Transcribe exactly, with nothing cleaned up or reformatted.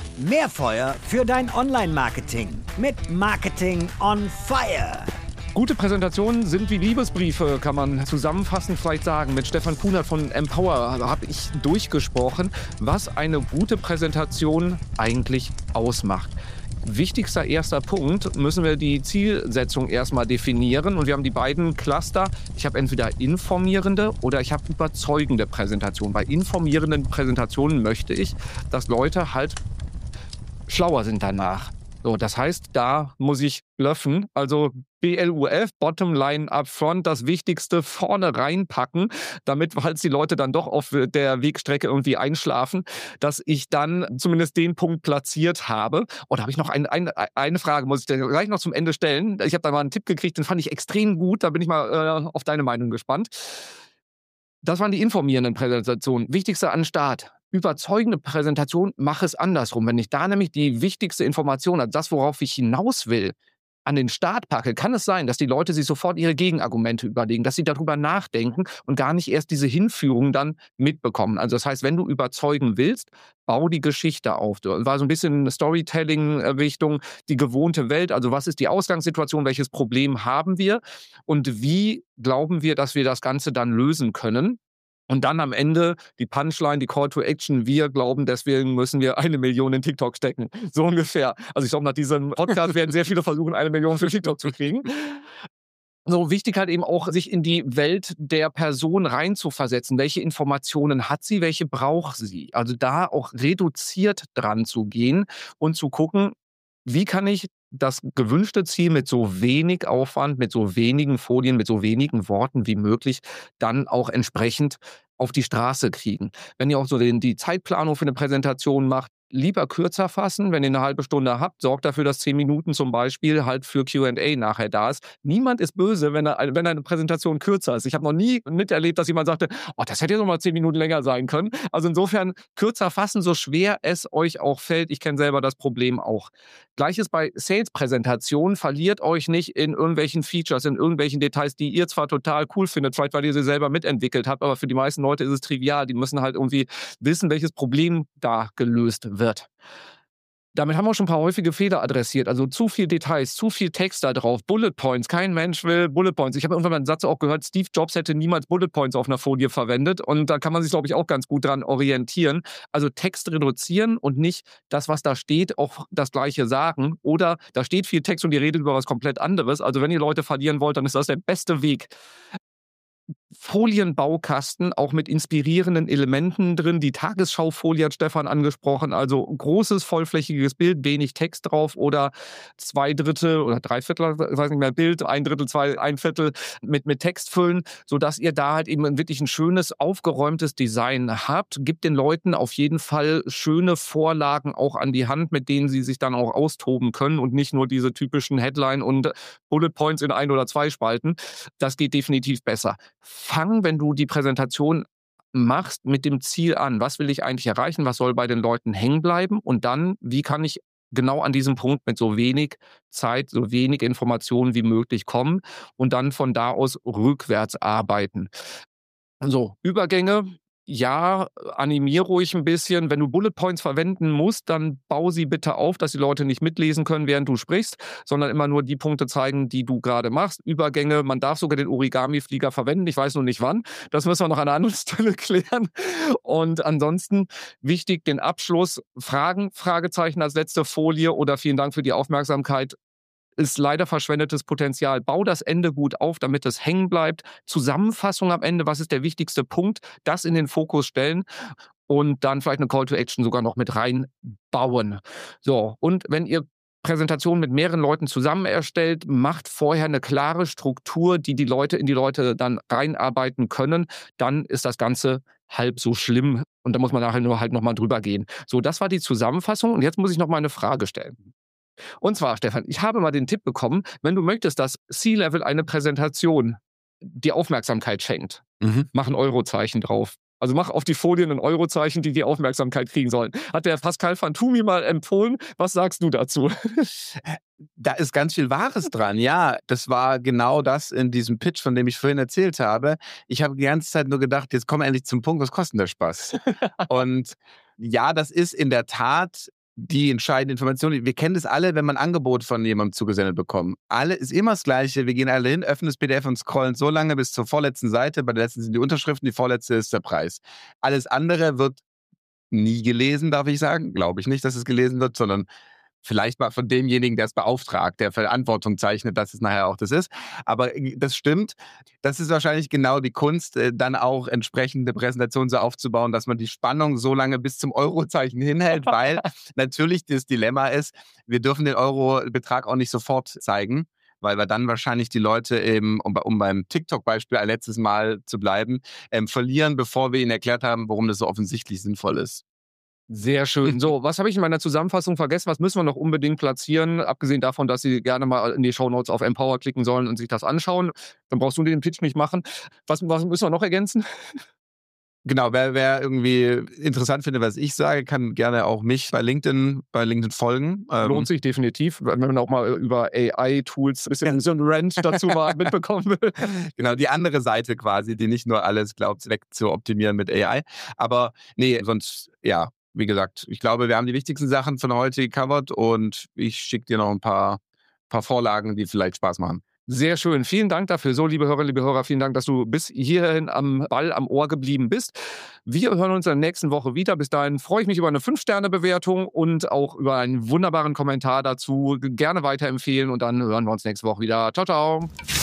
Mehr Feuer für dein Online-Marketing mit Marketing on Fire. Gute Präsentationen sind wie Liebesbriefe, kann man zusammenfassend vielleicht sagen. Mit Stefan Kunert von Empower habe ich durchgesprochen, was eine gute Präsentation eigentlich ausmacht. Wichtigster erster Punkt, müssen wir die Zielsetzung erstmal definieren. Und wir haben die beiden Cluster. Ich habe entweder informierende oder ich habe überzeugende Präsentationen. Bei informierenden Präsentationen möchte ich, dass Leute halt schlauer sind danach. So, das heißt, da muss ich bluffen, also B L U F, Bottom Line Up Front, das Wichtigste vorne reinpacken, damit, falls die Leute dann doch auf der Wegstrecke irgendwie einschlafen, dass ich dann zumindest den Punkt platziert habe. Und da habe ich noch ein, ein, eine Frage, muss ich dir gleich noch zum Ende stellen. Ich habe da mal einen Tipp gekriegt, den fand ich extrem gut, da bin ich mal äh, auf deine Meinung gespannt. Das waren die informierenden Präsentationen. Wichtigste an Start. Überzeugende Präsentation, mach es andersrum. Wenn ich da nämlich die wichtigste Information, also das, worauf ich hinaus will, an den Start packe, kann es sein, dass die Leute sich sofort ihre Gegenargumente überlegen, dass sie darüber nachdenken und gar nicht erst diese Hinführung dann mitbekommen. Also das heißt, wenn du überzeugen willst, bau die Geschichte auf. Das war so ein bisschen Storytelling-Richtung, die gewohnte Welt. Also was ist die Ausgangssituation, welches Problem haben wir und wie glauben wir, dass wir das Ganze dann lösen können? Und dann am Ende die Punchline, die Call to Action. Wir glauben, deswegen müssen wir eine Million in TikTok stecken. So ungefähr. Also ich glaube, nach diesem Podcast werden sehr viele versuchen, eine Million für TikTok zu kriegen. So wichtig halt eben auch, sich in die Welt der Person reinzuversetzen. Welche Informationen hat sie, welche braucht sie? Also da auch reduziert dran zu gehen und zu gucken, wie kann ich das gewünschte Ziel mit so wenig Aufwand, mit so wenigen Folien, mit so wenigen Worten wie möglich dann auch entsprechend auf die Straße kriegen. Wenn ihr auch so den, die Zeitplanung für eine Präsentation macht, lieber kürzer fassen. Wenn ihr eine halbe Stunde habt, sorgt dafür, dass zehn Minuten zum Beispiel halt für Q and A nachher da ist. Niemand ist böse, wenn, er, wenn eine Präsentation kürzer ist. Ich habe noch nie miterlebt, dass jemand sagte, oh, das hätte jetzt noch mal zehn Minuten länger sein können. Also insofern kürzer fassen, so schwer es euch auch fällt. Ich kenne selber das Problem auch. Gleiches bei Sales-Präsentationen. Verliert euch nicht in irgendwelchen Features, in irgendwelchen Details, die ihr zwar total cool findet, vielleicht weil ihr sie selber mitentwickelt habt, aber für die meisten Leute ist es trivial. Die müssen halt irgendwie wissen, welches Problem da gelöst wird. wird. Damit haben wir schon ein paar häufige Fehler adressiert. Also zu viel Details, zu viel Text da drauf, Bullet Points. Kein Mensch will Bullet Points. Ich habe irgendwann mal einen Satz auch gehört, Steve Jobs hätte niemals Bullet Points auf einer Folie verwendet. Und da kann man sich, glaube ich, auch ganz gut dran orientieren. Also Text reduzieren und nicht das, was da steht, auch das Gleiche sagen. Oder da steht viel Text und ihr redet über was komplett anderes. Also wenn ihr Leute verlieren wollt, dann ist das der beste Weg. Folienbaukasten, auch mit inspirierenden Elementen drin. Die Tagesschaufolie hat Stefan angesprochen, also großes, vollflächiges Bild, wenig Text drauf oder zwei Drittel oder drei Viertel, ich weiß nicht mehr, Bild, ein Drittel, zwei, ein Viertel mit, mit Text füllen, sodass ihr da halt eben wirklich ein schönes, aufgeräumtes Design habt. Gibt den Leuten auf jeden Fall schöne Vorlagen auch an die Hand, mit denen sie sich dann auch austoben können und nicht nur diese typischen Headline und Bullet Points in ein oder zwei Spalten. Das geht definitiv besser. Fang, wenn du die Präsentation machst, mit dem Ziel an. Was will ich eigentlich erreichen? Was soll bei den Leuten hängen bleiben? Und dann, wie kann ich genau an diesem Punkt mit so wenig Zeit, so wenig Informationen wie möglich kommen und dann von da aus rückwärts arbeiten. So, Übergänge. Ja, animier ruhig ein bisschen. Wenn du Bullet Points verwenden musst, dann bau sie bitte auf, dass die Leute nicht mitlesen können, während du sprichst, sondern immer nur die Punkte zeigen, die du gerade machst. Übergänge, man darf sogar den Origami-Flieger verwenden. Ich weiß nur nicht wann. Das müssen wir noch an einer anderen Stelle klären. Und ansonsten wichtig, den Abschluss. Fragen, Fragezeichen als letzte Folie oder vielen Dank für die Aufmerksamkeit. Ist leider verschwendetes Potenzial. Bau das Ende gut auf, damit es hängen bleibt. Zusammenfassung am Ende, was ist der wichtigste Punkt? Das in den Fokus stellen und dann vielleicht eine Call to Action sogar noch mit reinbauen. So, und wenn ihr Präsentationen mit mehreren Leuten zusammen erstellt, macht vorher eine klare Struktur, die die Leute in die Leute dann reinarbeiten können. Dann ist das Ganze halb so schlimm und da muss man nachher nur halt nochmal drüber gehen. So, das war die Zusammenfassung und jetzt muss ich noch mal eine Frage stellen. Und zwar, Stefan, ich habe mal den Tipp bekommen, wenn du möchtest, dass C-Level eine Präsentation die Aufmerksamkeit schenkt, mhm. mach ein Eurozeichen drauf. Also mach auf die Folien ein Eurozeichen, die die Aufmerksamkeit kriegen sollen. Hat der Pascal Fantumi mal empfohlen. Was sagst du dazu? Da ist ganz viel Wahres dran. Ja, das war genau das in diesem Pitch, von dem ich vorhin erzählt habe. Ich habe die ganze Zeit nur gedacht, jetzt komm endlich zum Punkt, was kostet der Spaß? Und ja, das ist in der Tat die entscheidende Information. Wir kennen das alle, wenn man ein Angebot von jemandem zugesendet bekommt. Alle ist immer das Gleiche. Wir gehen alle hin, öffnen das P D F und scrollen so lange bis zur vorletzten Seite. Bei der letzten sind die Unterschriften, die vorletzte ist der Preis. Alles andere wird nie gelesen, darf ich sagen. Glaube ich nicht, dass es gelesen wird, sondern vielleicht mal von demjenigen, der es beauftragt, der Verantwortung zeichnet, dass es nachher auch das ist. Aber das stimmt. Das ist wahrscheinlich genau die Kunst, dann auch entsprechende Präsentationen so aufzubauen, dass man die Spannung so lange bis zum Eurozeichen hinhält, weil natürlich das Dilemma ist, wir dürfen den Eurobetrag auch nicht sofort zeigen, weil wir dann wahrscheinlich die Leute eben, um, um beim TikTok-Beispiel ein letztes Mal zu bleiben, ähm, verlieren, bevor wir ihnen erklärt haben, warum das so offensichtlich sinnvoll ist. Sehr schön. So, was habe ich in meiner Zusammenfassung vergessen? Was müssen wir noch unbedingt platzieren? Abgesehen davon, dass Sie gerne mal in die Shownotes auf Empower klicken sollen und sich das anschauen. Dann brauchst du den Pitch nicht machen. Was, was müssen wir noch ergänzen? Genau, wer, wer irgendwie interessant findet, was ich sage, kann gerne auch mich bei LinkedIn, bei LinkedIn folgen. Lohnt sich definitiv, wenn man auch mal über A I-Tools ein bisschen so ein Rant dazu mal mitbekommen will. Genau, die andere Seite quasi, die nicht nur alles glaubt, weg zu optimieren mit A I. Aber nee, sonst, ja, wie gesagt, ich glaube, wir haben die wichtigsten Sachen von heute gecovert und ich schicke dir noch ein paar, paar Vorlagen, die vielleicht Spaß machen. Sehr schön. Vielen Dank dafür. So, liebe Hörerinnen, liebe Hörer, vielen Dank, dass du bis hierhin am Ball, am Ohr geblieben bist. Wir hören uns in der nächsten Woche wieder. Bis dahin freue ich mich über eine fünf Sterne Bewertung und auch über einen wunderbaren Kommentar dazu. Gerne weiterempfehlen und dann hören wir uns nächste Woche wieder. Ciao, ciao.